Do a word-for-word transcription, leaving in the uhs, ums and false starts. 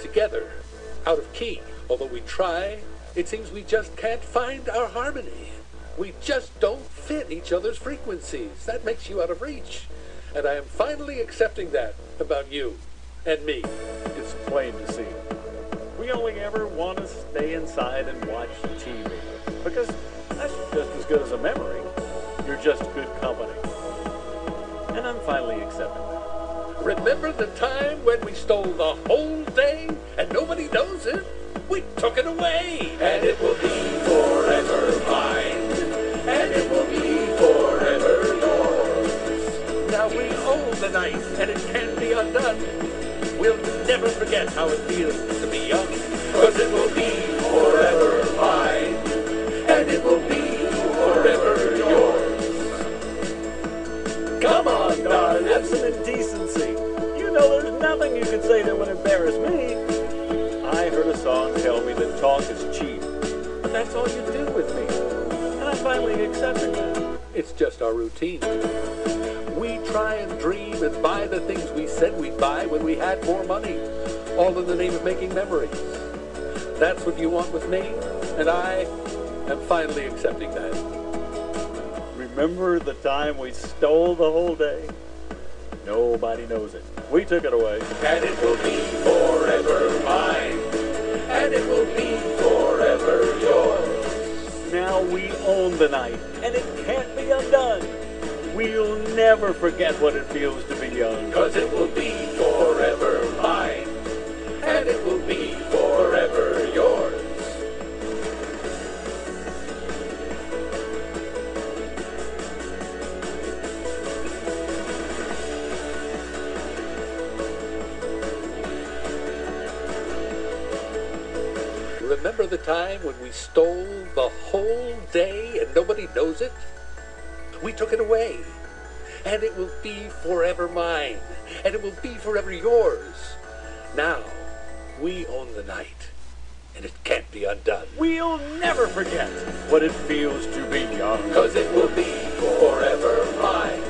together, out of key. Although we try, it seems we just can't find our harmony. We just don't fit each other's frequencies. That makes you out of reach. And I am finally accepting that about you and me. It's plain to see. We only ever want to stay inside and watch T V. Because that's just as good as a memory. You're just good company. And I'm finally accepting that. Remember the time when we stole the whole day and nobody knows it? We took it away. And it will be forever mine. And it will be forever yours. Now we own the night and it can't be undone. We'll never forget how it feels to be young. Cause it will be forever mine. And it will be forever yours. Come on, darling. Have some indecency. You know there's nothing you can say that would embarrass me. I heard a song tell me that talk is cheap. But that's all you do with me. And I'm finally accepting that. It's just our routine. We try and dream and buy the things we said we'd buy when we had more money, all in the name of making memories. That's what you want with me, and I am finally accepting that. Remember the time we stole the whole day? Nobody knows it. We took it away. And it will be forever mine. And it will be forever yours. Now we own the night, and it can't be undone. We'll never forget what it feels to be young. Cause it will be forever mine. And it will be forever yours. Remember the time when we stole the whole day and nobody knows it? We took it away, and it will be forever mine, and it will be forever yours. Now, we own the night, and it can't be undone. We'll never forget what it feels to be young. Cause it will be forever mine.